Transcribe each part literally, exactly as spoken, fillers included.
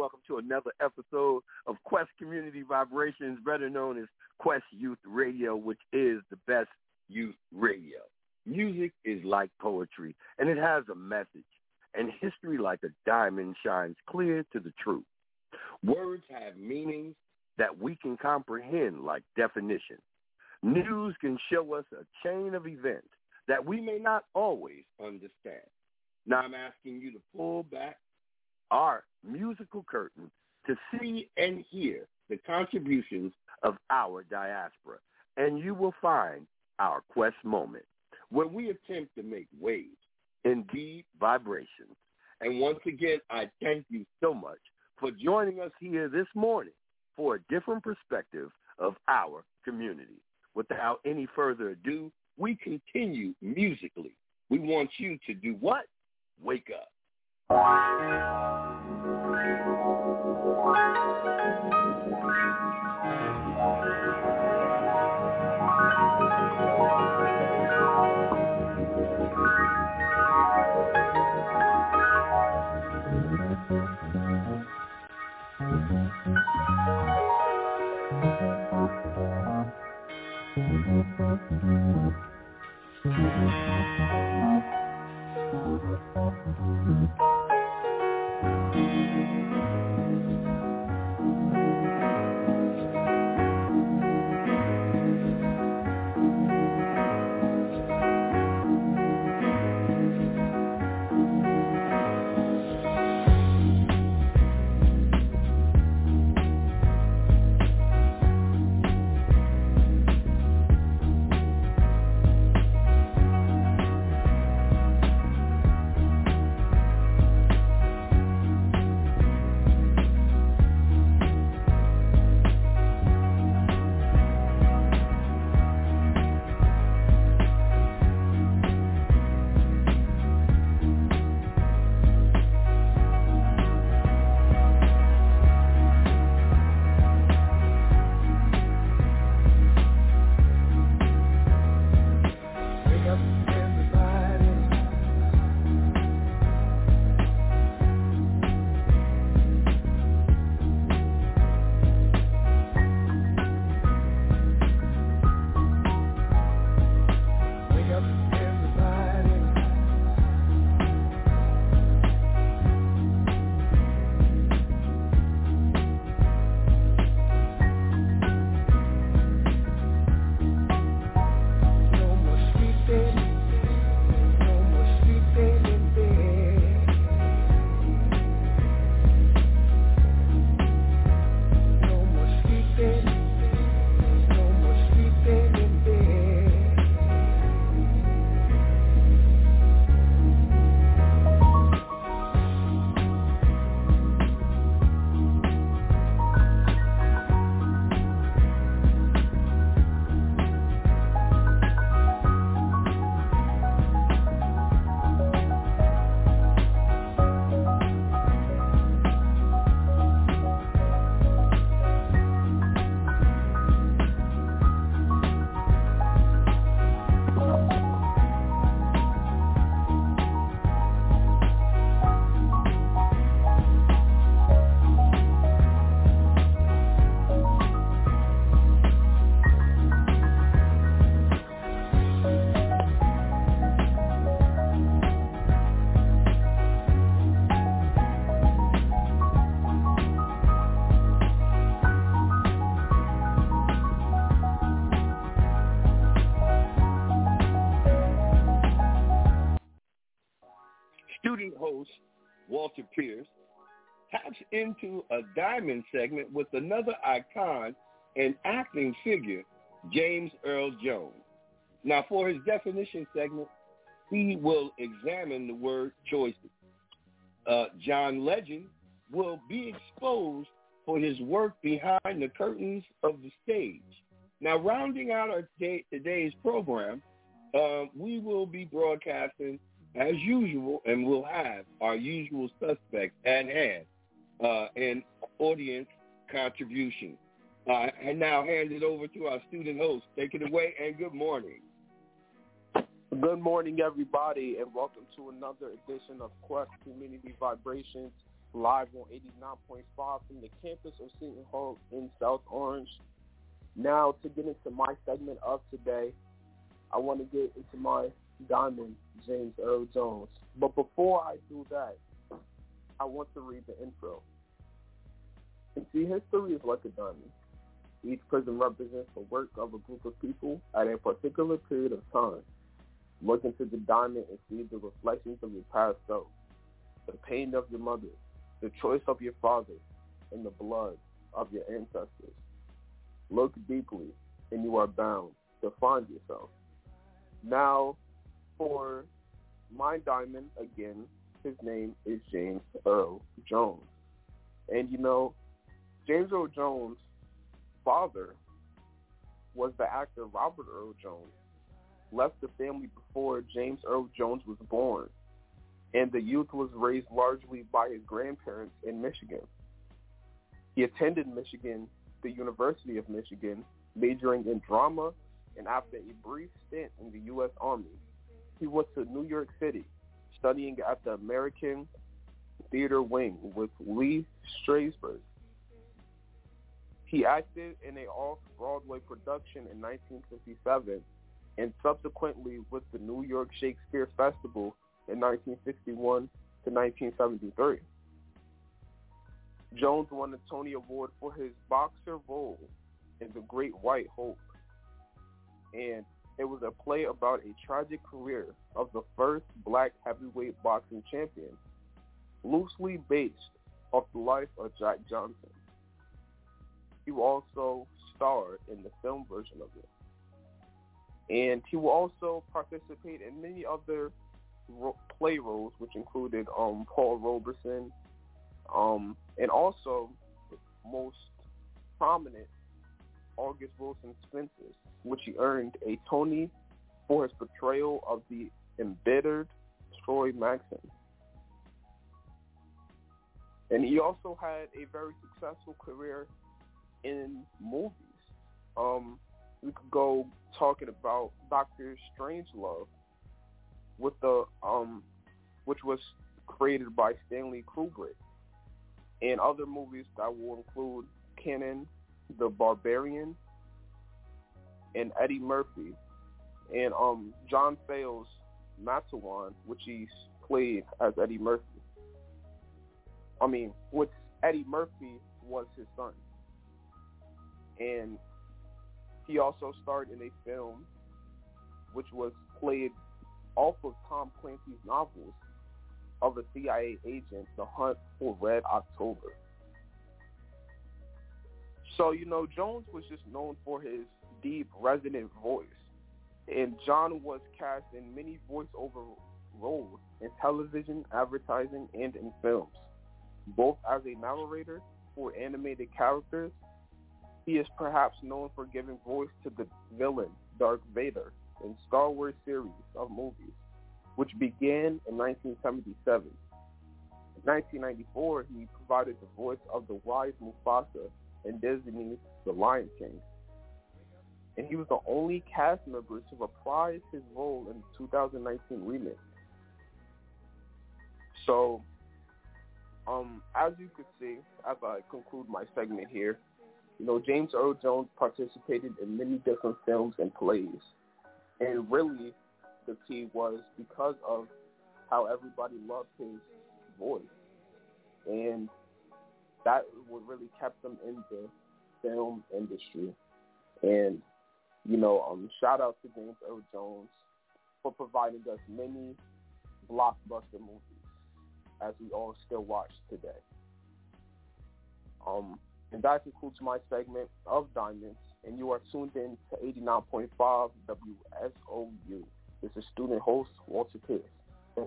welcome to another episode of Quest Community Vibrations, better known as Quest Youth Radio, which is the best youth radio. Music is like poetry, and it has a message, and history like a diamond shines clear to the truth. Words have meanings that we can comprehend like definitions. News can show us a chain of events that we may not always understand. Now I'm asking you to pull back our musical curtain to see and hear the contributions of our diaspora, and you will find our Quest moment, where we attempt to make waves in deep vibrations. And once again, I thank you so much for joining us here this morning for a different perspective of our community. Without any further ado, we continue musically. We want you to do what? Wake up. Student host Walter Pierce taps into a diamond segment with another icon and acting figure, James Earl Jones. Now, for his definition segment, he will examine the word choices. Uh, John Legend will be exposed for his work behind the curtains of the stage. Now, rounding out our day, today's program, uh, we will be broadcasting as usual, and we'll have our usual suspects at hand uh, in audience contribution. Uh, and now hand it over to our student host. Take it away, and good morning. Good morning, everybody, and welcome to another edition of Quest Community Vibrations. live on eighty-nine point five from the campus of Seton Hall in South Orange. Now, to get into my segment of today, I want to get into my diamond, James Earl Jones. But before I do that, I want to read the intro. And see, history is like a diamond. Each prism represents the work of a group of people at a particular period of time. Look into the diamond and see the reflections of your past self, the pain of your mother, the choice of your father, and the blood of your ancestors. Look deeply, and you are bound to find yourself. Now, for my diamond, again, his name is James Earl Jones. And you know, James Earl Jones' father was the actor Robert Earl Jones, left the family before James Earl Jones was born, and the youth was raised largely by his grandparents in Michigan. He attended Michigan, the University of Michigan, majoring in drama, and after a brief stint in the U S Army, he went to New York City, studying at the American Theater Wing with Lee Strasberg. He acted in a off-Broadway production in nineteen fifty-seven and subsequently with the New York Shakespeare Festival in nineteen sixty-one to nineteen seventy-three. Jones won the Tony Award for his boxer role in The Great White Hope, and it was a play about a tragic career of the first black heavyweight boxing champion, loosely based off the life of Jack Johnson. He will also star in the film version of it. And he will also participate in many other ro- play roles, which included um, Paul Robeson, um, and also most prominent, August Wilson Spencer's, which he earned a Tony for his portrayal of the embittered Troy Maxson. And he also had a very successful career in movies. Um, we could go talking about Doctor Strangelove, with the um, which was created by Stanley Kubrick, and other movies that will include Conan the Barbarian and Eddie Murphy, and um, John Sayles' Matawan, which he played as Eddie Murphy. I mean, which Eddie Murphy was his son. And he also starred in a film which was played off of Tom Clancy's novels of a C I A agent, The Hunt for Red October. So, you know, Jones was just known for his deep, resonant voice. And John was cast in many voiceover roles in television, advertising, and in films, both as a narrator for animated characters. He is perhaps known for giving voice to the villain, Darth Vader, in Star Wars series of movies, which began in nineteen seventy-seven. In nineteen ninety-four, he provided the voice of the wise Mufasa in Disney's The Lion King. And he was the only cast member to reprise his role in the two thousand nineteen remake. So, um, as you could see, as I conclude my segment here, you know, James Earl Jones participated in many different films and plays. And really, the key was because of how everybody loved his voice. And that what really kept him in the film industry. And, you know, um, shout out to James Earl Jones for providing us many blockbuster movies, as we all still watch today. Um, and that concludes my segment of Diamonds, and you are tuned in to eighty-nine point five W S O U. This is student host Walter Pierce. Thank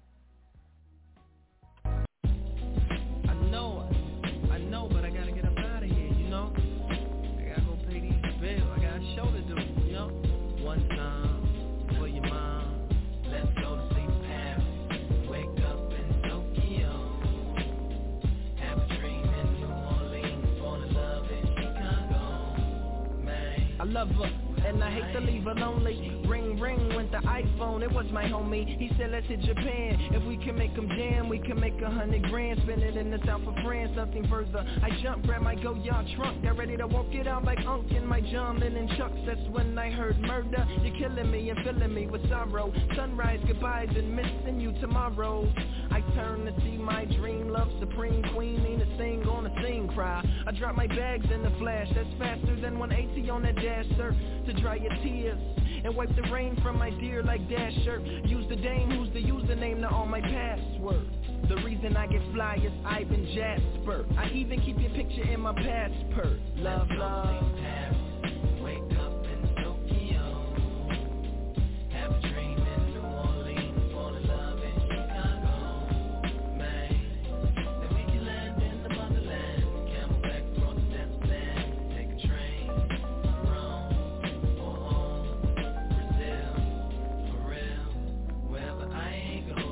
you. I know, I know, but I gotta get up out of here, you know? I gotta go pay these bills. I got a show to do, you know? One time for your mom. Let's go to sleep in Paris. Wake up in Tokyo. Have a dream in New Orleans. Fall in love in Chicago. Man, I love her. and I hate to leave her lonely. Ring, ring went the iPhone, it was my homie. He said, let's hit Japan. If we can make them jam, we can make a hundred grand. Spend it in the south of France, nothing further. I jumped, grabbed my go-yard trunk, got ready to walk it out like Unc in my John Lennon chucks. That's when I heard murder. You're killing me and filling me with sorrow. Sunrise, goodbyes, and missing you tomorrow. I turn to see my dream love, supreme queen, mean to sing on a sing cry. I drop my bags in the flash, that's faster than one eighty on that dash, sir, to dry your tears and wipe the rain from my dear like Dasher. Use the dame, who's the username to all my passwords. The reason I get fly is Ivan Jasper. I even keep your picture in my passport. Love, love. Wake up in Tokyo. Have a dream in New Orleans. Fall in love in Chicago. Man, then we can land in the motherland. Camelback across the desert sand. Take a train. Rome or home. Brazil. For real. Wherever I ain't go.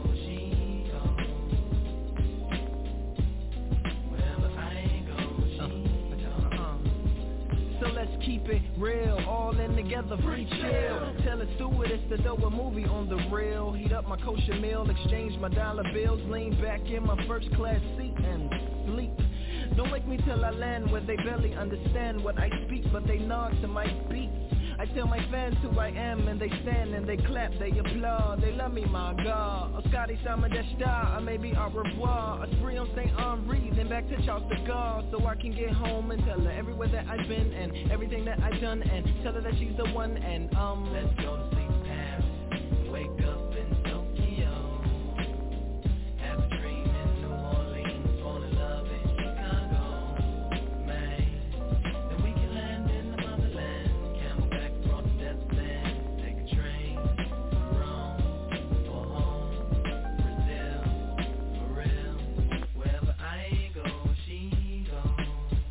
Let's keep it real, all in together, free chill. Tell a stewardess to throw a movie on the rail. Heat up my kosher meal, exchange my dollar bills. Lean back in my first class seat and sleep. Don't wake me till I land where they barely understand what I speak, but they nod to my beats. I tell my fans who I am and they stand and they clap, they applaud. They love me, my God. A Scotty Sama de Star, or maybe au revoir. A spree on Saint Henri, then back to Charles de Gaulle. So I can get home and tell her everywhere that I've been and everything that I've done, and tell her that she's the one. And um, let's go to sleep, Paris. Wake up in Tokyo. Have a dream in New Orleans. Fall in love in Chicago. Man, then we can land in the motherland. Camelback across the desert sand. Take a train. Rome or home. Brazil. For real. Wherever I go, she goes.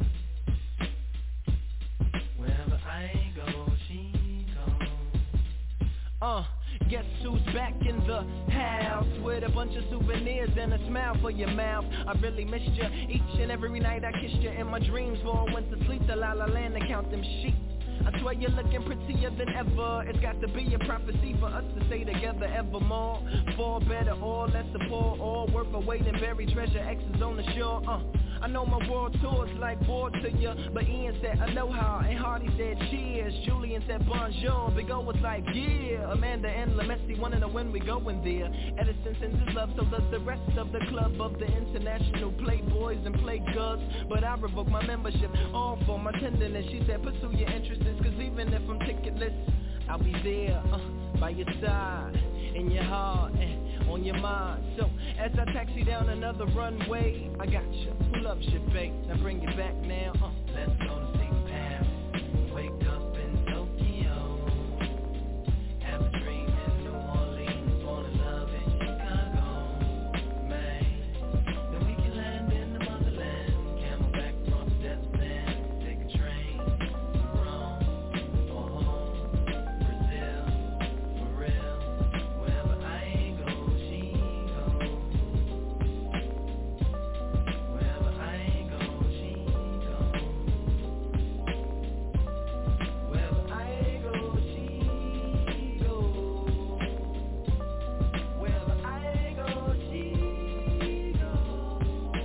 Wherever I go, she goes. Uh, guess who's back in the house with a bunch of souvenirs and a smile for your mouth. I really missed you each and every night I kissed you in my dreams before I went to sleep. The La La Land to count them sheep. I swear you're looking prettier than ever. It's got to be a prophecy for us to stay together evermore. For better or lesser, poor or worth a weight in buried treasure. X's on the shore. Uh, I know my world tour's like war to you, but Ian said aloha and Hardy said cheers. Julian said bonjour. Big O was like yeah. Amanda and Lemessy wanna know when we going there. Edison sends his love, so does the rest of the club of the international playboys and playgirls. But I revoke my membership, all for my tenderness. She said pursue your interests, cause even if I'm ticketless, I'll be there uh, by your side, in your heart and on your mind. So as I taxi down another runway, I got you. Who loves you, babe? Now bring it back now. Uh, let's go to sleep, Paris. Wake up in Tokyo. Have a dream in New Orleans. Fall in love in Chicago. Man, then we can land in the motherland. Camelback across the desert sand. Take a train. Rome or home. Brazil. For real. Wherever I go, she goes. Wherever I go, she goes. Wherever I go, she goes. Wherever I go, she goes.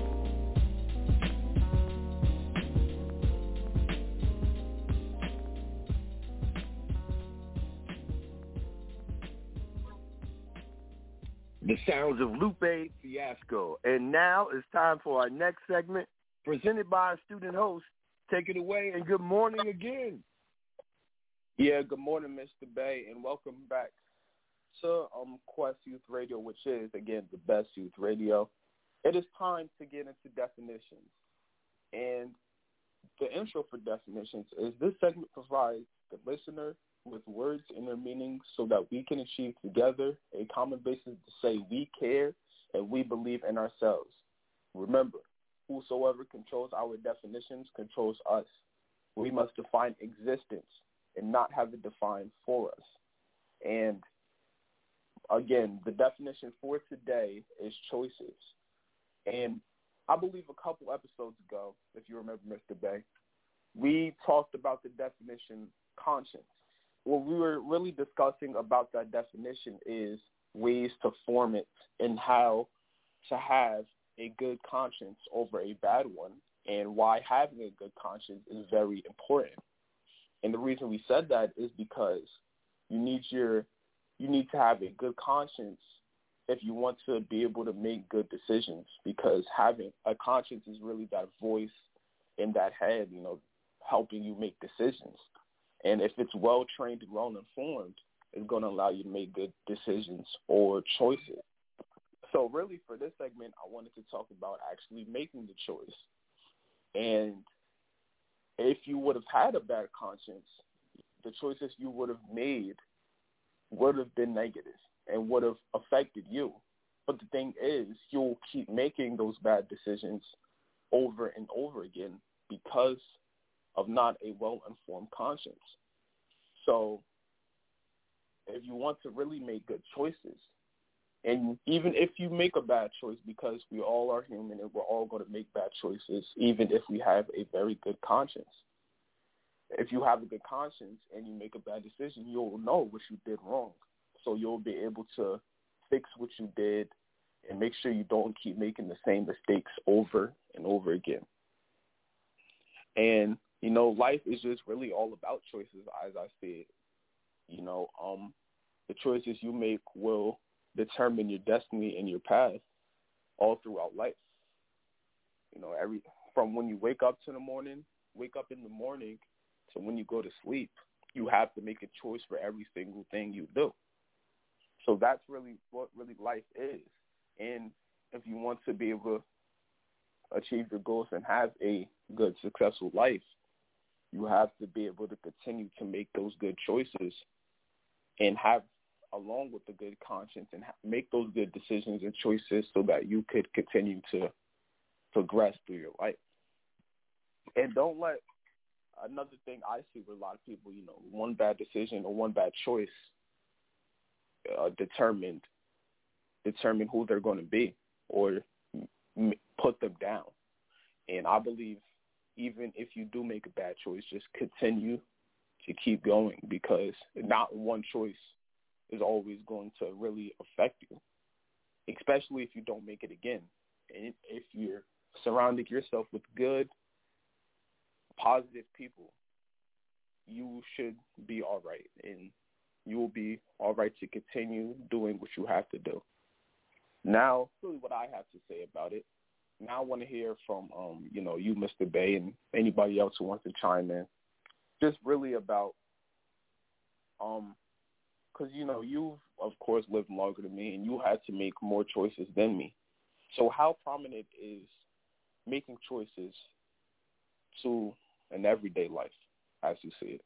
The sounds of Lupe Fiasco. And now it's time for our next segment, presented by our student host. Take it away, and good morning again. Yeah, good morning, Mister Bay, and welcome back to um, Quest Youth Radio, which is, again, the best youth radio. It is time to get into definitions. And the intro for definitions is this segment provides the listener with words and their meanings so that we can achieve together a common basis to say we care and we believe in ourselves. Remember, whosoever controls our definitions controls us. We must define existence and not have it defined for us. And again, the definition for today is choices. And I believe a couple episodes ago, if you remember, Mister Bay, we talked about the definition conscience. what we were really discussing about that definition is ways to form it and how to have a good conscience over a bad one, and why having a good conscience is very important. And the reason we said that is because you need your you need to have a good conscience if you want to be able to make good decisions, because having a conscience is really that voice in that head, you know, helping you make decisions. And if it's well-trained and well-informed, it's going to allow you to make good decisions or choices. So really for this segment, I wanted to talk about actually making the choice. And if you would have had a bad conscience, the choices you would have made would have been negative and would have affected you. But the thing is, you'll keep making those bad decisions over and over again because of not a well-informed conscience. So if you want to really make good choices, and even if you make a bad choice, because we all are human and we're all going to make bad choices, even if we have a very good conscience. If you have a good conscience and you make a bad decision, you'll know what you did wrong. So you'll be able to fix what you did and make sure you don't keep making the same mistakes over and over again. And, you know, life is just really all about choices, as I said. You know, um, the choices you make will determine your destiny and your path all throughout life. You know, every from when you wake up to the morning, wake up in the morning to when you go to sleep, you have to make a choice for every single thing you do. So that's really what really life is. And if you want to be able to achieve your goals and have a good, successful life, you have to be able to continue to make those good choices and have, along with a good conscience, and make those good decisions and choices so that you could continue to progress through your life. And don't let another thing I see with a lot of people, you know, one bad decision or one bad choice uh, determined determine who they're going to be or m- put them down. And I believe even if you do make a bad choice, just continue to keep going, because not one choice is always going to really affect you, especially if you don't make it again. And if you're surrounding yourself with good, positive people, you should be all right, and you will be all right to continue doing what you have to do. Now, really what I have to say about it, now I want to hear from, um, you know, you, Mister Bay, and anybody else who wants to chime in, just really about, um, because, you know, you've, of course, lived longer than me, and you had to make more choices than me. So how prominent is making choices to an everyday life, as you see it?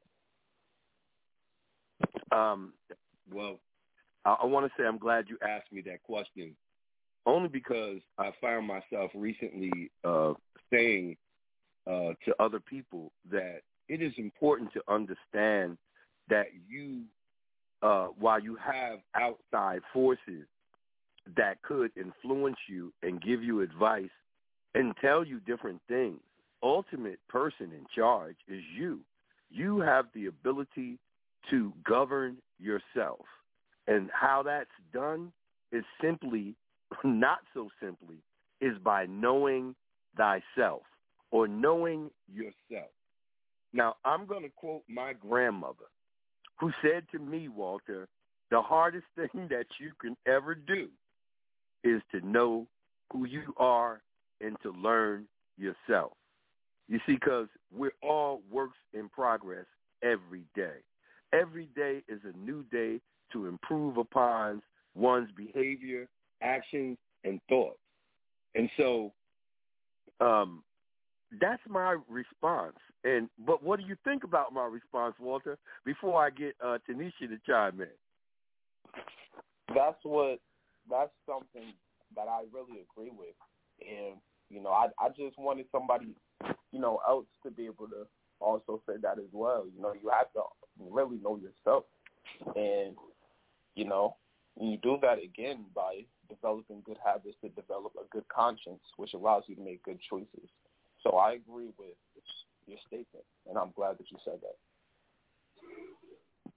Um, well, I, I want to say I'm glad you asked me that question, only because I found myself recently uh, saying uh, to other people that it is important to understand that you, uh, while you have outside forces that could influence you and give you advice and tell you different things, ultimate person in charge is you. You have the ability to govern yourself. And how that's done is simply, not so simply, is by knowing thyself or knowing yourself. Now, I'm going to quote my grandmother, who said to me, Walter, the hardest thing that you can ever do is to know who you are and to learn yourself. You see, because we're all works in progress every day. Every day is a new day to improve upon one's behavior, actions, and thoughts. And so um, that's my response. And but what do you think about my response, Walter, before I get uh, Tanisha to chime in? That's what, that's something that I really agree with. And, you know, I, I just wanted somebody, you know, else to be able to also say that as well. You know, you have to really know yourself. And, you know, you do that, again, by developing good habits to develop a good conscience, which allows you to make good choices. So I agree with your statement, and I'm glad that you said that.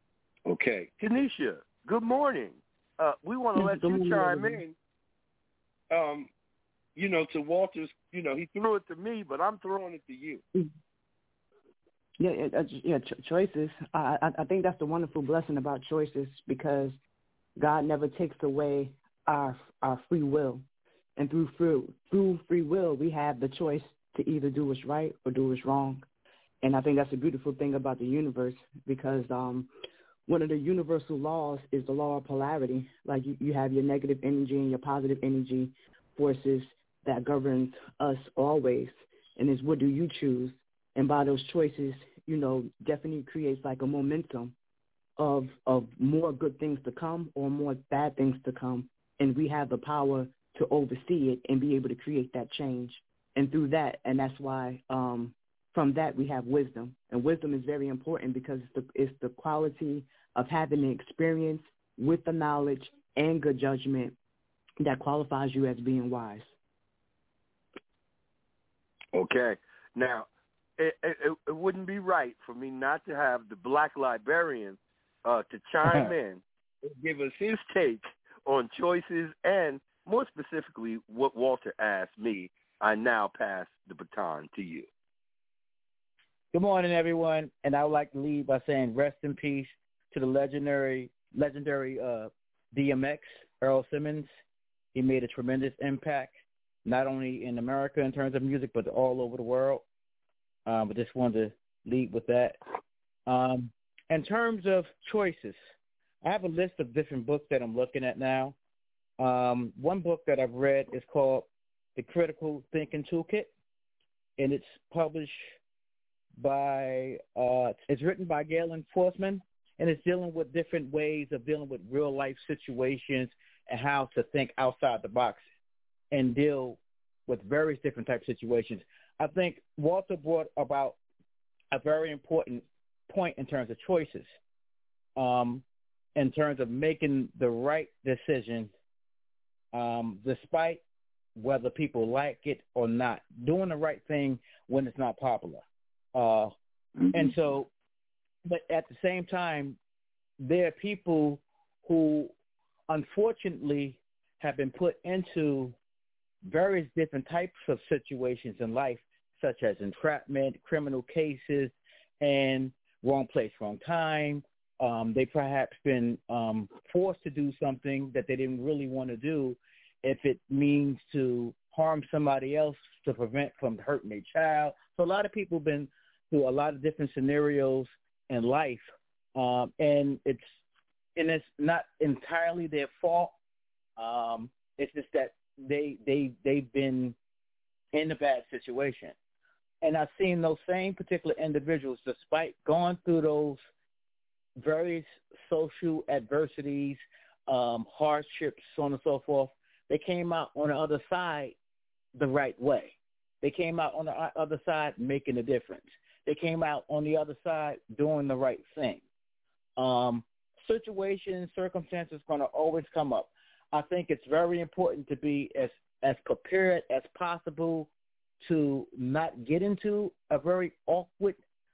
Okay. Tanisha, good morning. Uh, we want to let you chime in. Um, you know, to Walter's, you know, he threw it to me, but I'm throwing it to you. Yeah, yeah, yeah ch- choices. I, I I think that's the wonderful blessing about choices, because God never takes away our our free will, and through free, through free will, we have the choice to either do what's right or do what's wrong. And I think that's a beautiful thing about the universe, because um, one of the universal laws is the law of polarity. Like you, you have your negative energy and your positive energy forces that governs us always, and it's what do you choose? And by those choices, you know, definitely creates like a momentum of of more good things to come or more bad things to come. And we have the power to oversee it and be able to create that change. And through that, and that's why um, from that we have wisdom. And wisdom is very important, because it's the, it's the quality of having the experience with the knowledge and good judgment that qualifies you as being wise. Okay. Now, it, it, it wouldn't be right for me not to have the Black Librarian uh, to chime in and give us his take on choices and, more specifically, what Walter asked me. I now pass the baton to you. Good morning, everyone, and I would like to lead by saying rest in peace to the legendary, legendary uh, D M X, Earl Simmons. He made a tremendous impact, not only in America in terms of music, but all over the world. Um, I just wanted to lead with that. Um, in terms of choices, I have a list of different books that I'm looking at now. Um, one book that I've read is called The Critical Thinking Toolkit, and it's published by, uh, it's written by Galen Forsman, and it's dealing with different ways of dealing with real-life situations and how to think outside the box and deal with various different types of situations. I think Walter brought about a very important point in terms of choices, um, in terms of making the right decision, um, despite whether people like it or not, doing the right thing when it's not popular. Uh, mm-hmm. And so, but at the same time, there are people who unfortunately have been put into various different types of situations in life, such as entrapment, criminal cases, and wrong place, wrong time. Um, they perhaps been um, forced to do something that they didn't really want to do, if it means to harm somebody else to prevent from hurting their child. So a lot of people have been through a lot of different scenarios in life, um, and it's and it's not entirely their fault. Um, it's just that they they they've been in a bad situation, and I've seen those same particular individuals, despite going through those various social adversities, um, hardships, so on and so forth, they came out on the other side the right way. They came out on the other side making a difference. They came out on the other side doing the right thing. Um, situations, circumstances going to always come up. I think it's very important to be as, as prepared as possible to not get into a very awkward,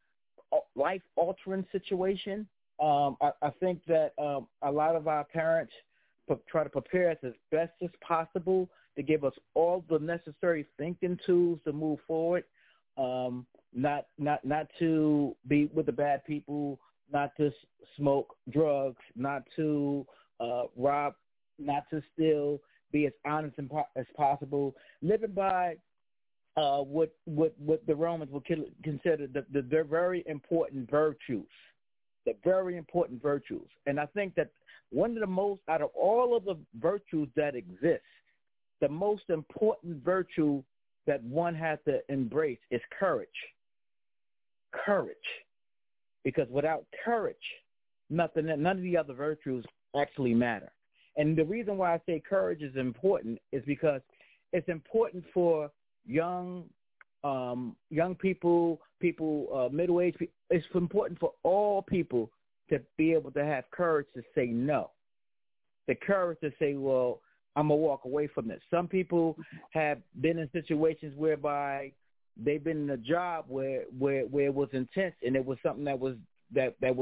life-altering situation. Um, I, I think that um, a lot of our parents p- try to prepare us as best as possible to give us all the necessary thinking tools to move forward, um, not not not to be with the bad people, not to s- smoke drugs, not to uh, rob, not to steal, be as honest and po- as possible, living by uh, what what what the Romans would consider the, the, the very important virtues. The very important virtues. And I think that one of the most, out of all of the virtues that exist, the most important virtue that one has to embrace is courage. Courage. Because without courage, nothing, none of the other virtues actually matter. And the reason why I say courage is important is because it's important for young Um, young people, people, uh, middle-aged people. It's important for all people to be able to have courage to say no. The courage to say, well, I'm going to walk away from this. Some people have been in situations whereby they've been in a job where, where, where it was intense and it was something that was that, that was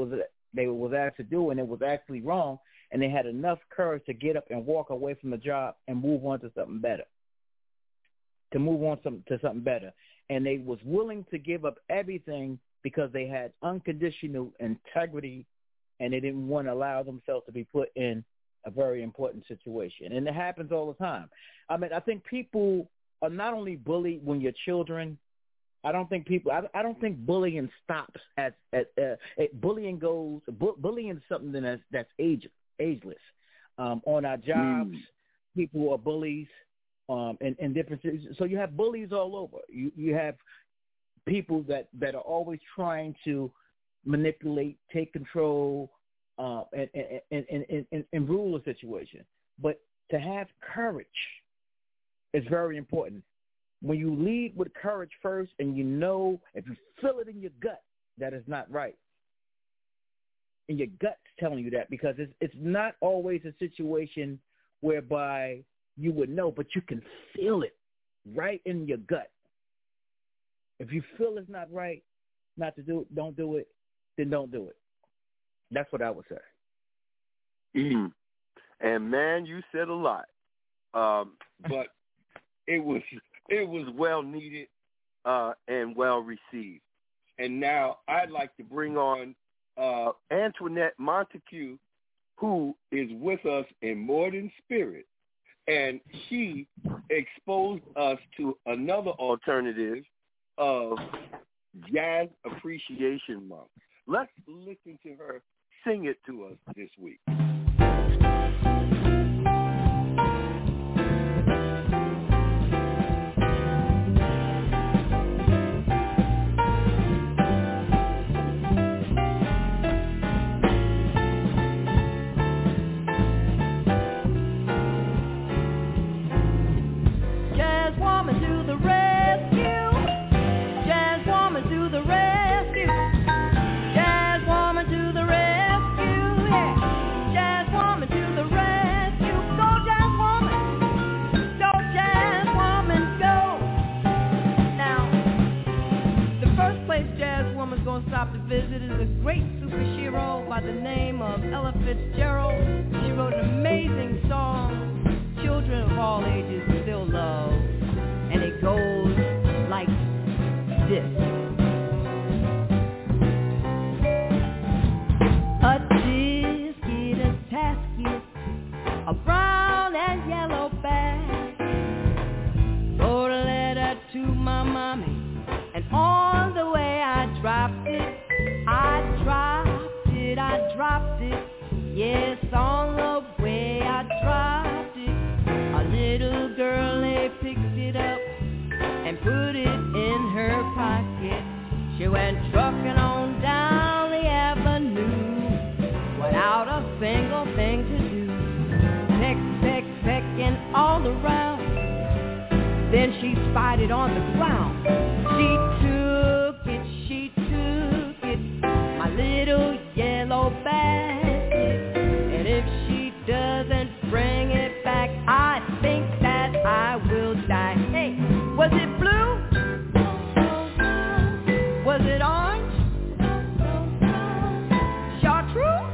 they was asked to do, and it was actually wrong, and they had enough courage to get up and walk away from the job and move on to something better, to move on some, to something better. And they was willing to give up everything because they had unconditional integrity, and they didn't want to allow themselves to be put in a very important situation. And it happens all the time. I mean, I think people are not only bullied when you're children. I don't think people. I, I don't think bullying stops at at, uh, at bullying goes. Bu- bullying is something that's that's age ageless. Um, on our jobs, mm. people are bullies, um, in, in different. So you have bullies all over. You you have people that, that are always trying to manipulate, take control, uh, and, and, and, and, and, and rule a situation. But to have courage is very important. When you lead with courage first and you know, if you feel it in your gut, that is not right. And your gut's telling you that, because it's, it's not always a situation whereby you would know, but you can feel it right in your gut. If you feel it's not right, not to do it, don't do it, then don't do it. That's what I would say. Mm. And, man, you said a lot. Um, but it was it was well needed uh, and well received. And now I'd like to bring on uh, Antoinette Montague, who is with us in More Than Spirit. And she exposed us to another alternative of Jazz Appreciation Month. Let's listen to her sing it to us this week. Stop to visit is a great superhero by the name of Ella Fitzgerald. She wrote an amazing song children of all ages still love, and it goes like this. A biscuit, a tasket, a brown and yellow bag, wrote a letter to my mommy, and on the way I dropped it, I dropped it, I dropped it, yes, on the way I dropped it. A little girlie picked it up and put it in her pocket. She went trucking on down the avenue without a single thing to do. Peck, peck, pecking all around. Then she spied it on the ground. She took it, she took it, my little yellow basket. And if she doesn't bring it back, I think that I will die. Hey, was it blue? Was it orange? Chartreuse?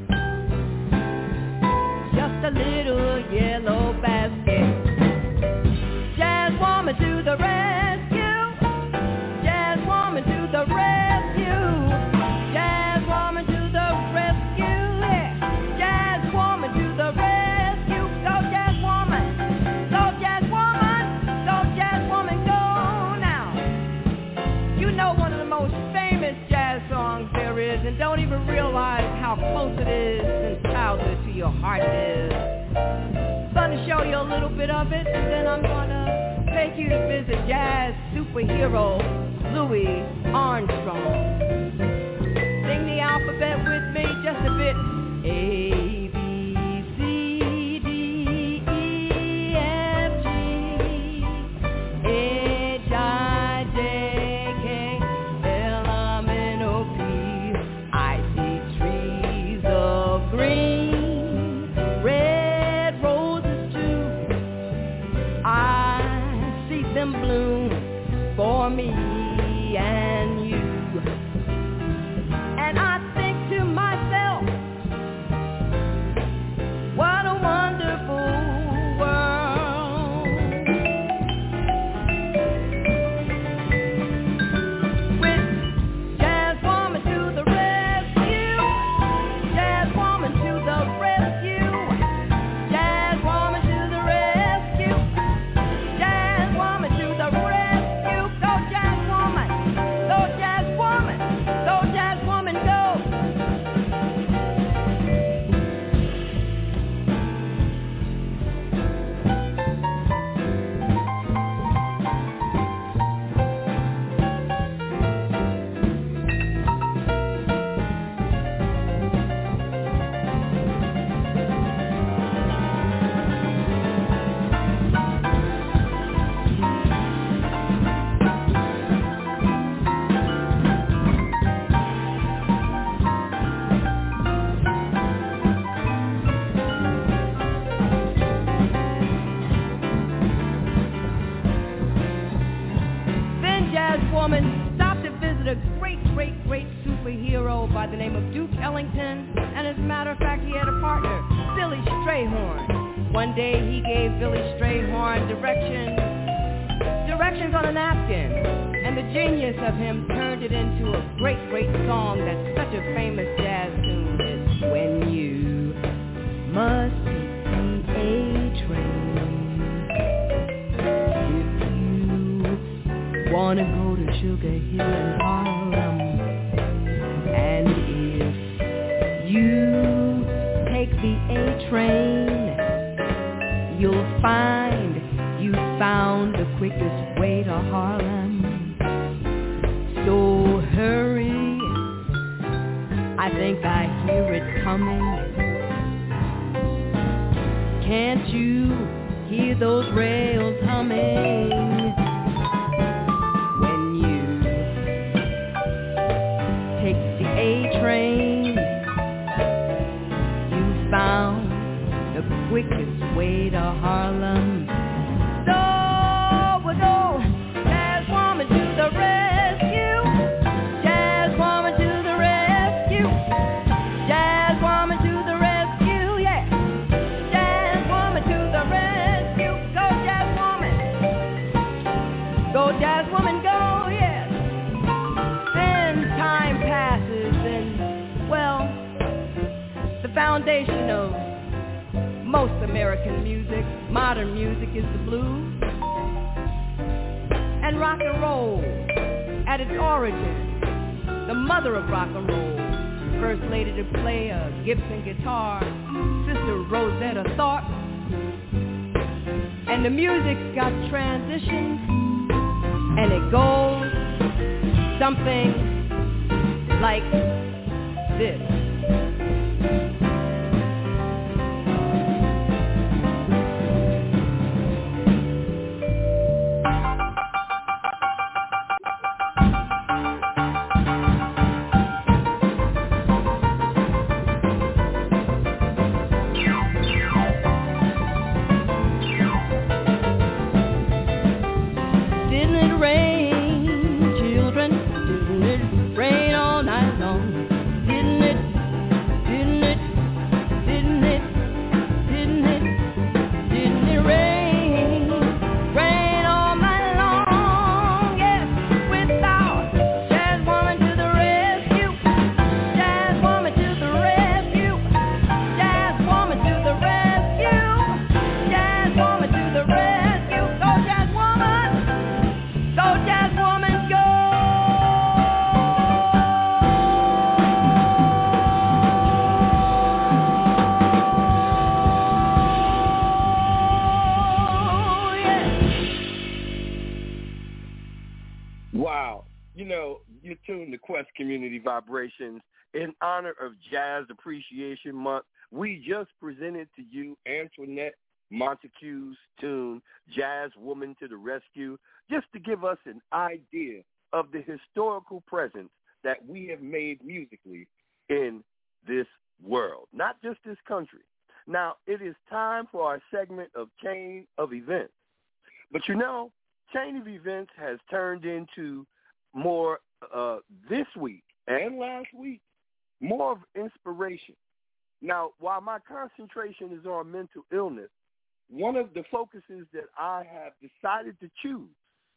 Just a little yellow basket. Jazz woman to the rescue. Jazz woman to the rescue. Jazz woman to the rescue. Yeah. Jazz woman to the rescue. Go jazz woman. Go jazz woman. Go jazz woman. Go now. You know one of the most famous jazz songs there is, and don't even realize how close it is in childhood to your heart is. I'm going to show you a little bit of it, and then I'm going to take you to visit jazz superhero Louis Armstrong. Sing the alphabet with me just a bit. A, B, C, D, E, F, G, H, I, J, K, L, M, N, O, P. I see trees of green, red roses too. I them bloom for me and you. And I think to myself, go by the name of Duke Ellington, and as a matter of fact, he had a partner, Billy Strayhorn. One day he gave Billy Strayhorn directions, directions on a napkin, and the genius of him turned it into a great, great song that's such a famous jazz tune. It's When You Must Take the A Train. If you wanna go to Sugar Hill and Harlem, and if you take the A train, you'll find you found the quickest way to Harlem. So hurry, I think I hear it coming. Can't you hear those rails humming? When you take the A train, you found the quickest way to Harlem. So we'll go, jazz woman to the rescue, jazz woman to the rescue, jazz woman to the rescue, yeah, jazz woman to the rescue, go jazz woman, go jazz woman, go, yes. Then time passes and, well, the foundation of most American music, modern music, is the blues. And rock and roll, at its origin, the mother of rock and roll, first lady to play a Gibson guitar, Sister Rosetta Tharpe. And the music's got transitions, and it goes something like this. Community Vibrations. In honor of Jazz Appreciation Month, we just presented to you Antoinette Montague's tune, Jazz Woman to the Rescue, just to give us an idea of the historical presence that we have made musically in this world, not just this country. Now, it is time for our segment of Chain of Events. But you know, Chain of Events has turned into more uh, this week and last week, more of inspiration. Now, while my concentration is on mental illness, one of the focuses that I have decided to choose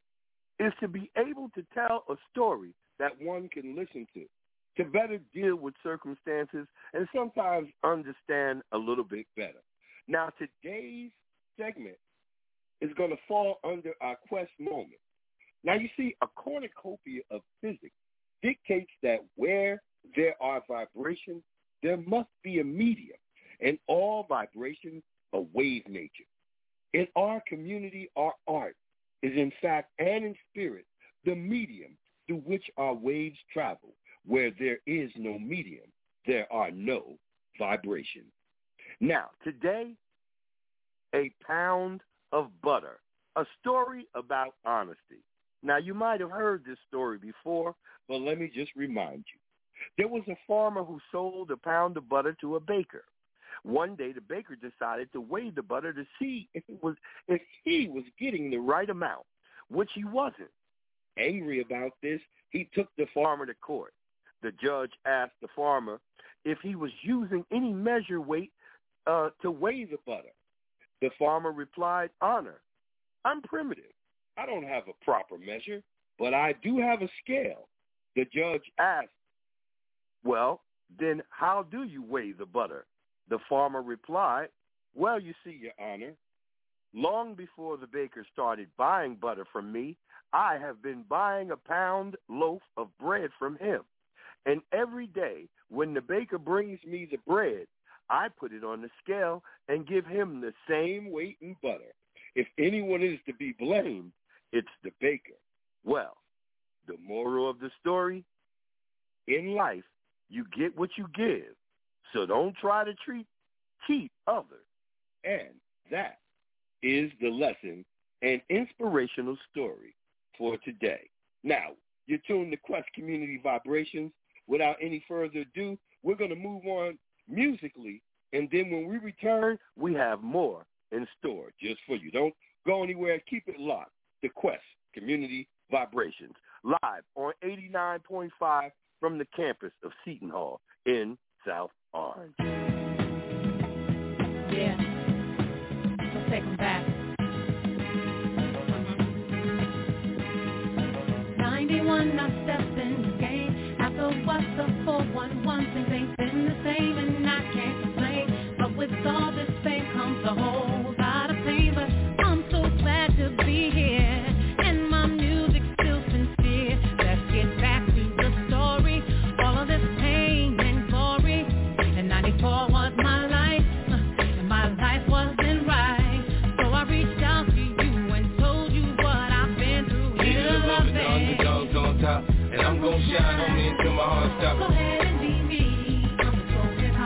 is to be able to tell a story that one can listen to, to better deal with circumstances and sometimes understand a little bit better. Now, today's segment is going to fall under our quest moment. Now, you see, a cornucopia of physics dictates that where there are vibrations, there must be a medium, and all vibrations are wave nature. In our community, our art is in fact and in spirit the medium through which our waves travel. Where there is no medium, there are no vibrations. Now, today, a pound of butter, a story about honesty. Now, you might have heard this story before, but let me just remind you. There was a farmer who sold a pound of butter to a baker. One day, the baker decided to weigh the butter to see if it was if he was getting the right amount, which he wasn't. Angry about this, he took the farmer to court. The judge asked the farmer if he was using any measure weight uh, to weigh the butter. The farmer replied, Honor, I'm primitive. I don't have a proper measure, but I do have a scale. The judge asked, Well, then how do you weigh the butter? The farmer replied, Well, you see, Your Honor, long before the baker started buying butter from me, I have been buying a pound loaf of bread from him. And every day when the baker brings me the bread, I put it on the scale and give him the same weight in butter. If anyone is to be blamed, it's the baker. Well, the moral of the story, in life, you get what you give. So don't try to treat, cheat others. And that is the lesson and inspirational story for today. Now, you're tuned to Quest Community Vibrations. Without any further ado, we're going to move on musically, and then when we return, we have more in store just for you. Don't go anywhere. Keep it locked. The Quest Community Vibrations, live on eighty-nine point five from the campus of Seton Hall in South Orange. Yeah, let's take them back. ninety-one, I stepped in the game. After what the four one one things ain't been the same, and I can't complain. But with all this fame comes a whole lot of pain. But I'm so glad to be here, and my music's still sincere. Let's get back to the story. All of this pain and glory. And ninety-four was my life, and my life wasn't right. So I reached out to you and told you what I've been through. Here's my band. And I'm gon' shine on me until my heart stops. Go ahead and be me. I'm the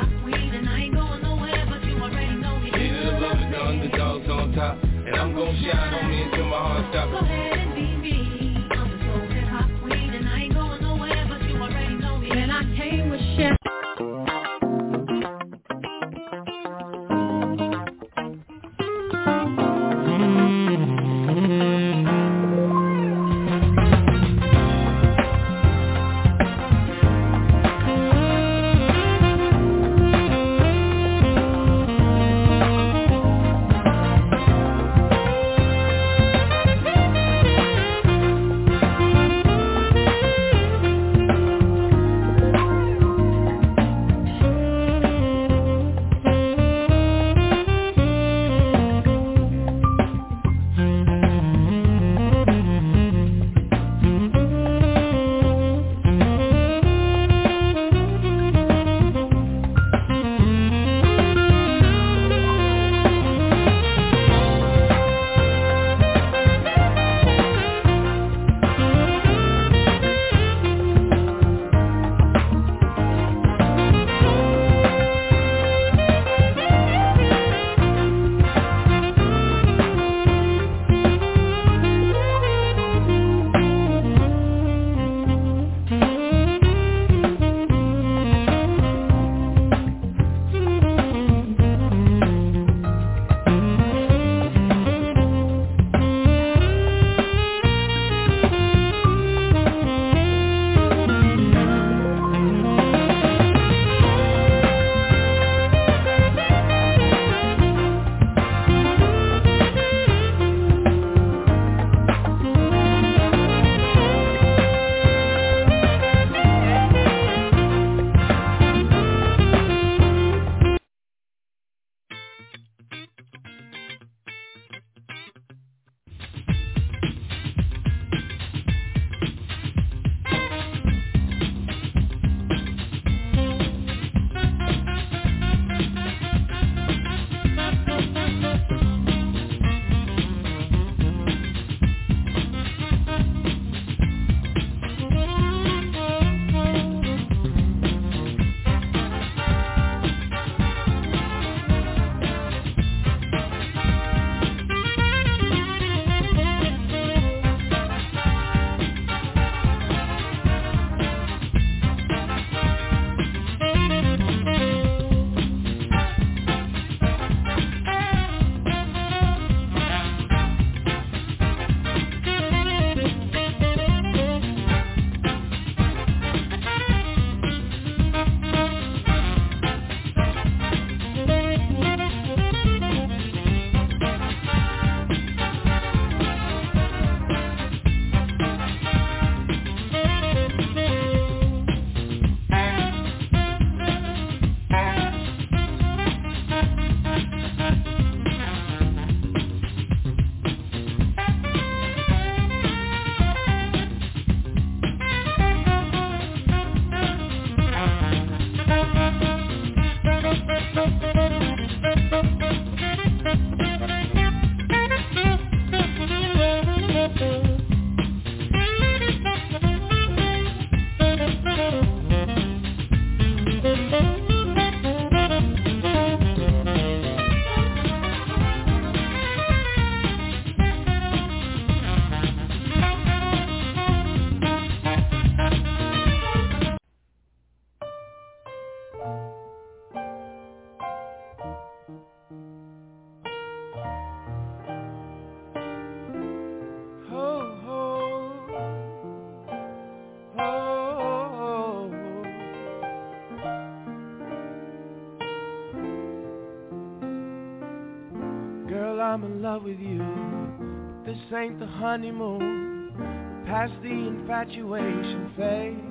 I'm in love with you. This ain't the honeymoon, past the infatuation phase.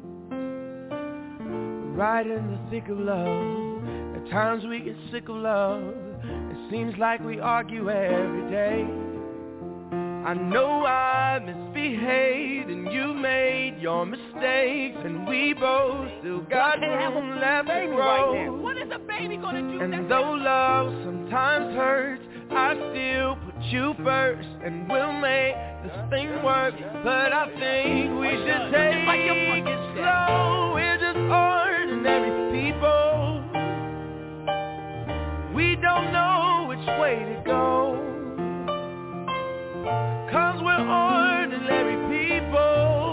Right in the thick of love, at times we get sick of love. It seems like we argue every day. I know I misbehaved and you made your mistakes, and we both still got room left to grow. Right now. What is a baby gonna do? And though love sometimes hurts, I still put you first, and we'll make this thing work. But I think we should take it slow. We're just ordinary people. We don't know which way to go, 'cause we're ordinary people.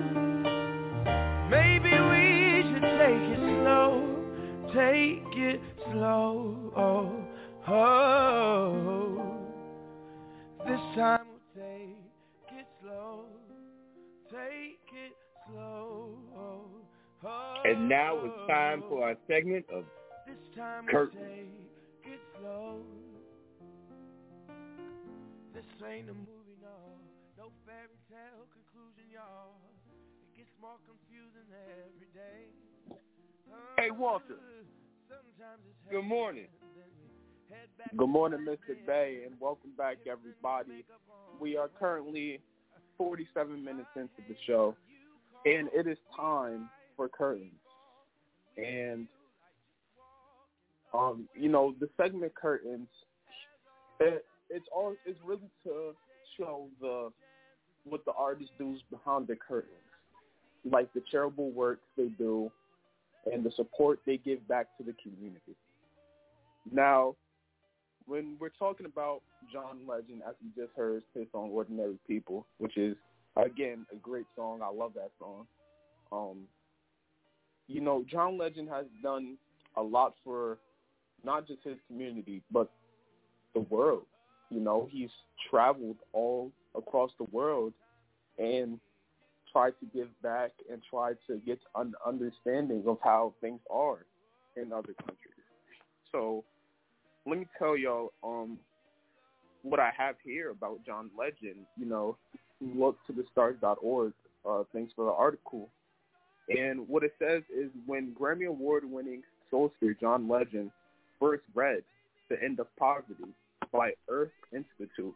Maybe we should take it slow, take it slow, oh, oh. This time we'll take it slow, take it slow, oh, oh. And now it's time for our segment of This time Kurt. we'll take it slow. This ain't a movie, no, no fairy tale conclusion, y'all. It gets more confusing every day. Uh, Hey, Walter. sometimes it's Good morning. Good morning, Mister Bay, and welcome back, everybody. We are currently forty-seven minutes into the show, and it is time for curtains. And, um, you know, the segment curtains, it, it's all it's really to show the what the artist does behind the curtains, like the charitable work they do and the support they give back to the community. Now, when we're talking about John Legend, as you just heard, his song "Ordinary People," which is again a great song. I love that song. Um, you know, John Legend has done a lot for not just his community, but the world. You know, he's traveled all across the world and tried to give back and tried to get an understanding of how things are in other countries. So let me tell y'all um, what I have here about John Legend. You know, look to the stars dot org. Uh, thanks for the article. And what it says is when Grammy Award-winning soulster John Legend first read The End of Poverty by Earth Institute,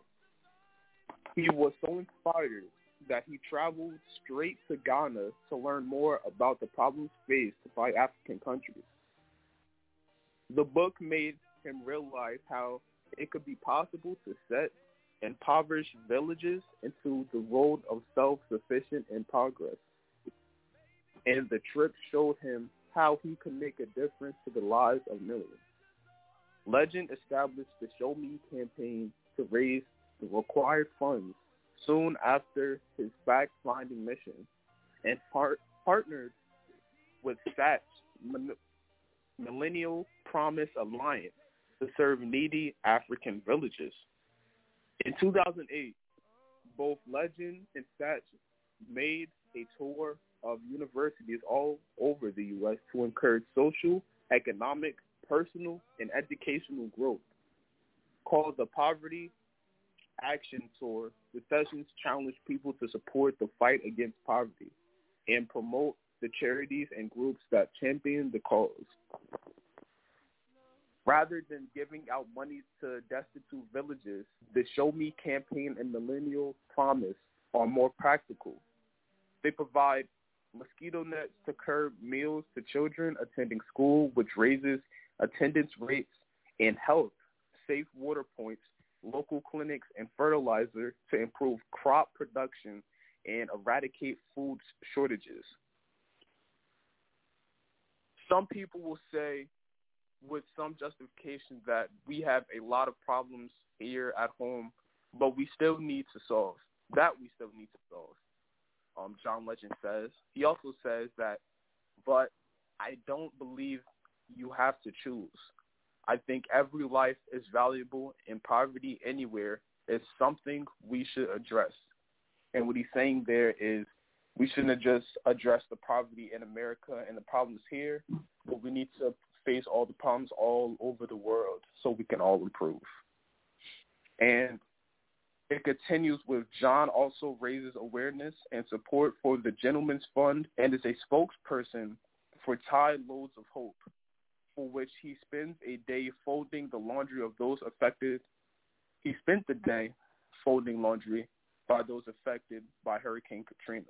he was so inspired that he traveled straight to Ghana to learn more about the problems faced by African countries. The book made him realize how it could be possible to set impoverished villages into the road of self-sufficient and progress. And the trip showed him how he could make a difference to the lives of millions. Legend established the Show Me campaign to raise the required funds soon after his fact-finding mission, and part- partnered with S A T, Millennial Promise Alliance, to serve needy African villages. In two thousand eight, both Legend and S A T made a tour of universities all over the U S to encourage social, economic, personal, and educational growth. Called the Poverty Action Tour, the sessions challenge people to support the fight against poverty and promote the charities and groups that champion the cause. Rather than giving out money to destitute villages, the Show Me campaign and Millennial Promise are more practical. They provide mosquito nets to curb meals to children attending school, which raises attendance rates, and health, safe water points, local clinics, and fertilizer to improve crop production and eradicate food shortages. Some people will say, with some justification, that we have a lot of problems here at home, but we still need to solve. That we still need to solve. Um, John Legend says. He also says that, but I don't believe you have to choose. I think every life is valuable, and poverty anywhere is something we should address. And what he's saying there is we shouldn't just address the poverty in America and the problems here, but we need to face all the problems all over the world so we can all improve. And it continues with John also raises awareness and support for the Gentleman's Fund and is a spokesperson for Tide Loads of Hope, for which he spends a day folding the laundry of those affected. He spent the day folding laundry by those affected by Hurricane Katrina.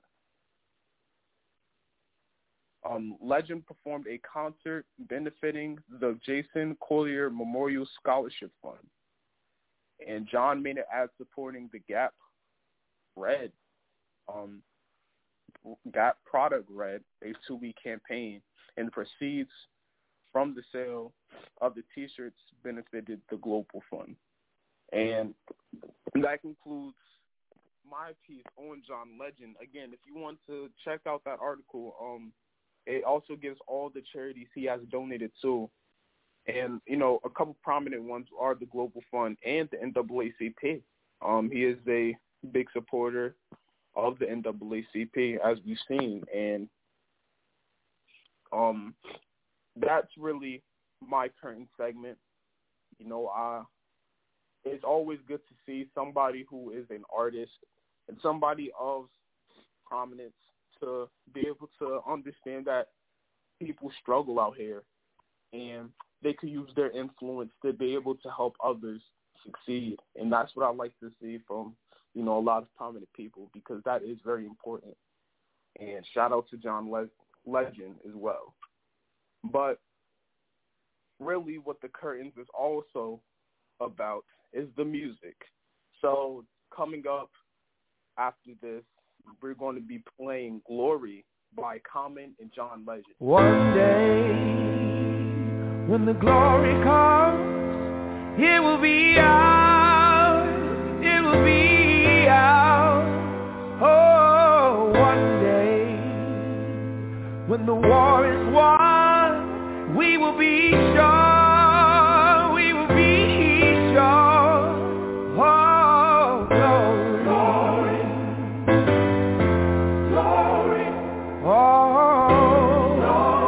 Um, Legend performed a concert benefiting the Jason Collier Memorial Scholarship Fund. And John made it as supporting the Gap Red, um, Gap Product Red, a two-week campaign, and the proceeds from the sale of the T-shirts benefited the Global Fund. And that concludes my piece on John Legend. Again, if you want to check out that article, um, it also gives all the charities he has donated to. And, you know, a couple prominent ones are the Global Fund and the N double A C P. Um, he is a big supporter of the N double A C P, as we've seen. And um, that's really my current segment. You know, uh, it's always good to see somebody who is an artist and somebody of prominence to be able to understand that people struggle out here and they could use their influence to be able to help others succeed. And that's what I like to see from, you know, a lot of prominent people, because that is very important. And shout out to John Le- Legend as well. But really what the Curtains is also about is the music. So coming up after this, we're going to be playing Glory by Common and John Legend. One day, when the glory comes, it will be ours, it will be ours. Oh, one day, when the war is won, we will be sure, we will be sure. Oh, glory, glory, glory. Oh,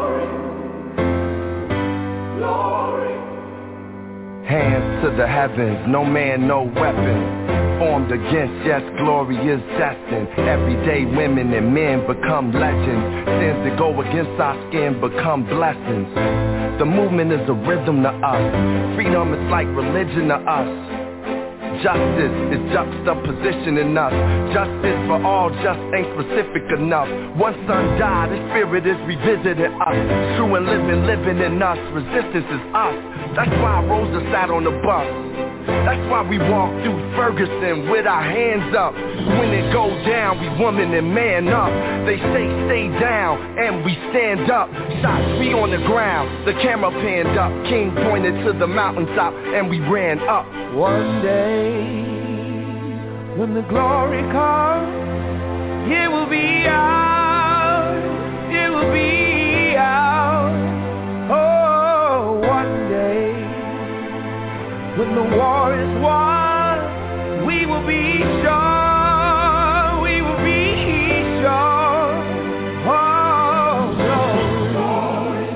glory, glory. Hands to the heavens, no man, no weapon formed against, yes, glory is destined. Everyday women and men become legends. Sins that go against our skin become blessings. The movement is a rhythm to us. Freedom is like religion to us. Justice is juxtapositioning us. Justice for all just ain't specific enough. One son died, his spirit is revisiting us. True and living, living in us. Resistance is us. That's why Rosa sat on the bus. That's why we walk through Ferguson with our hands up. When it goes down, we woman and man up. They say stay down, and we stand up. Shots, we on the ground, the camera panned up. King pointed to the mountaintop, and we ran up. One day, when the glory comes, it will be ours, it will be ours. Oh, one day, when the war is won, we will be sure, we will be sure. Oh, glory,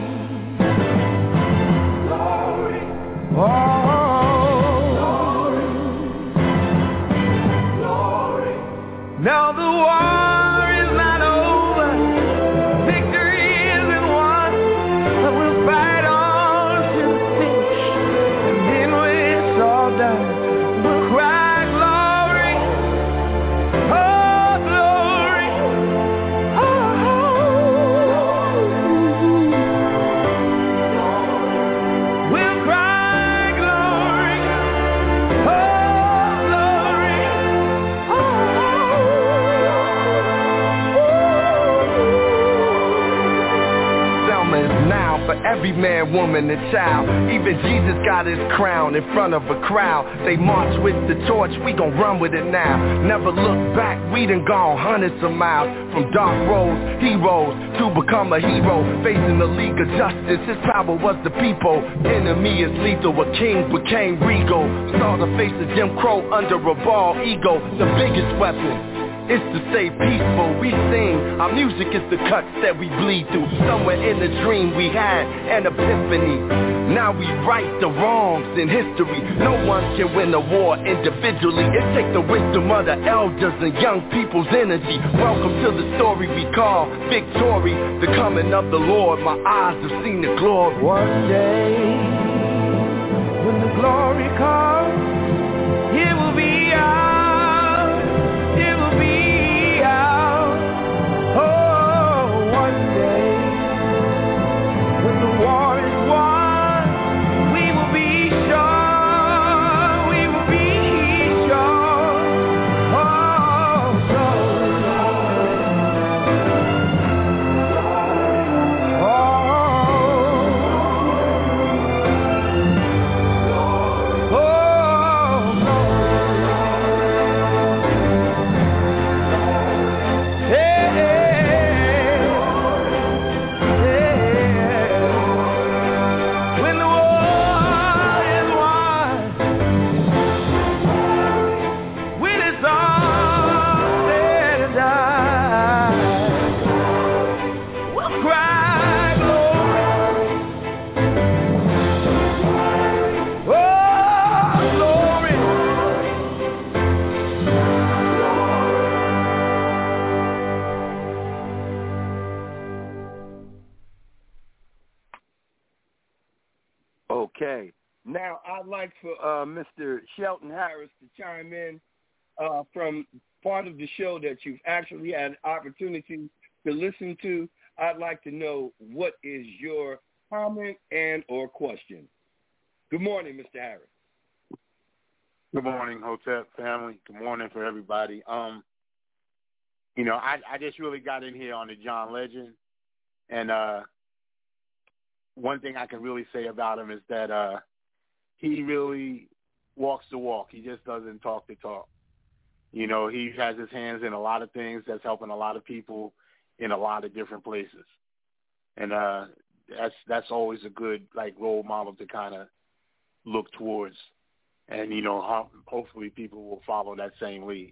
glory, glory. Oh, glory, glory. Now the war is not over, victory isn't won, but we'll fight on to the finish, and then when it's all done, we'll cry glory, oh glory, oh, we'll cry glory, oh glory, Selma is now for every man, woman, and child. Even Jesus got his crown in front of a crowd. They march with the torch, we gon' run with it now. Never look back, we done gone hundreds of miles. From dark roads, heroes, to become a hero. Facing the League of Justice, his power was the people. Enemy is lethal, a king became regal. Saw the face of Jim Crow under a bald ego. The biggest weapon It's to stay peaceful, we sing. Our music is the cuts that we bleed through. Somewhere in the dream we had an epiphany. Now we right the wrongs in history. No one can win a war individually. It takes the wisdom of the elders and young people's energy. Welcome to the story we call victory. The coming of the Lord, my eyes have seen the glory. One day, when the glory comes, it will be out, it will be out. Oh, one day, when the war is won, we will be sure, we will be sure. Oh, so, Okay. Now, I'd like for uh, Mister Shelton Harris to chime in uh, from part of the show that you've actually had opportunity to listen to. I'd like to know what is your comment and or question. Good morning, Mister Harris. Good morning, Hotep family. Good morning for everybody. Um, you know, I, I just really got in here on the John Legend, and uh, one thing I can really say about him is that uh, he really walks the walk. He just doesn't talk the talk. You know, he has his hands in a lot of things that's helping a lot of people in a lot of different places, and uh, that's that's always a good like role model to kind of look towards. And, you know, ho- hopefully people will follow that same lead.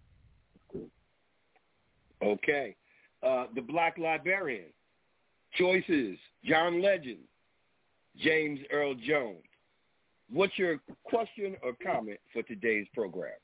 Okay. Uh, the Black Librarian. Choices. John Legend. James Earl Jones. What's your question or comment for today's program?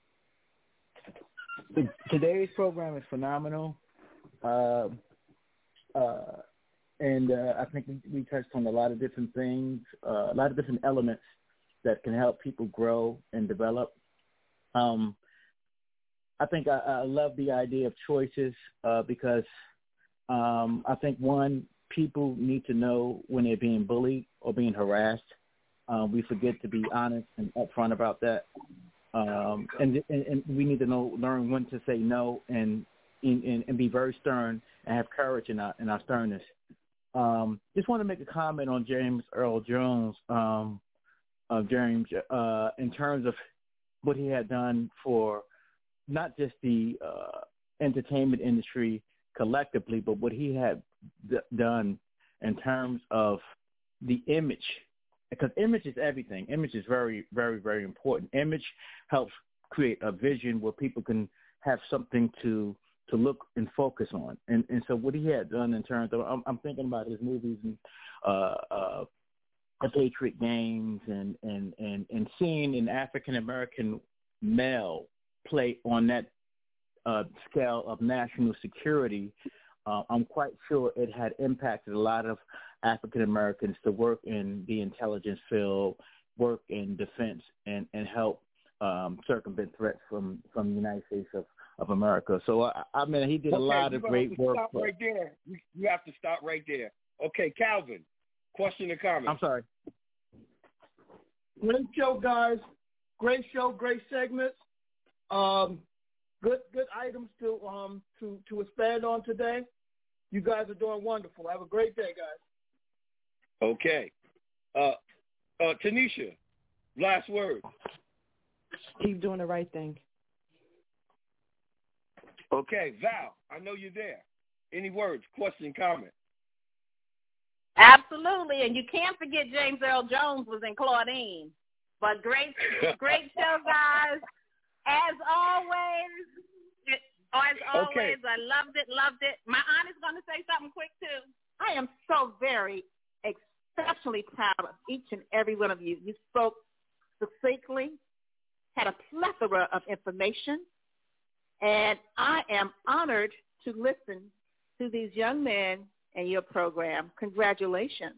Today's program is phenomenal. Uh, uh, and uh, I think we, we touched on a lot of different things, uh, a lot of different elements that can help people grow and develop. Um, I think I, I love the idea of choices uh, because um, I think, one, people need to know when they're being bullied or being harassed. Uh, we forget to be honest and upfront about that. Um, and, and, and we need to know, learn when to say no and, and, and be very stern and have courage in our, in our sternness. Um, just want to make a comment on James Earl Jones. Um, Of James, uh, in terms of what he had done for not just the uh, entertainment industry collectively, but what he had d- done in terms of the image, because image is everything. Image is very, very, very important. Image helps create a vision where people can have something to to look and focus on. And and so what he had done in terms of, I'm, I'm thinking about his movies and uh, uh, the Patriot Games and, and, and, and seeing an African-American male play on that uh, scale of national security, uh, I'm quite sure it had impacted a lot of African-Americans to work in the intelligence field, work in defense, and, and help um, circumvent threats from, from the United States of, of America. So, I, I mean, he did okay, a lot of great work. Stop right there. You, you have to stop right there. Okay, Calvin. Question or comment? I'm sorry. Great show, guys. Great show, great segments. Um, good, good items to um to to expand on today. You guys are doing wonderful. Have a great day, guys. Okay. Uh, uh, Tanisha, last word. Keep doing the right thing. Okay, Val, I know you're there. Any words, question, comment? Absolutely, and you can't forget James Earl Jones was in Claudine. But great, great show, guys. As always, Oh, as always, Okay. I loved it, loved it. My aunt is going to say something quick, too. I am so very exceptionally proud of each and every one of you. You spoke succinctly, had a plethora of information, and I am honored to listen to these young men and your program. Congratulations.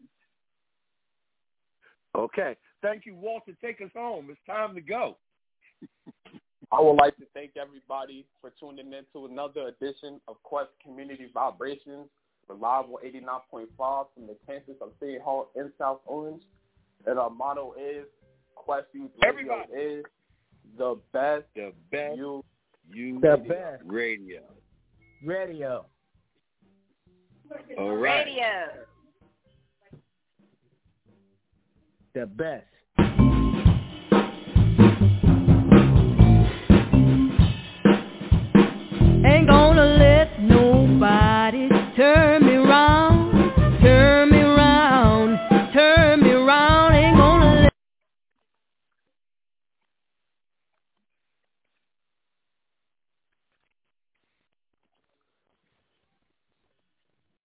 Okay. Thank you, Walter. Take us home. It's time to go. I would like to thank everybody for tuning in to another edition of Quest Community Vibrations, reliable eighty-nine point five from the campus of City Hall in South Orange. And our motto is, Quest Youth Radio Everybody. is the best, the best youth, youth The best radio. radio. All right. Radio. The best. Ain't gonna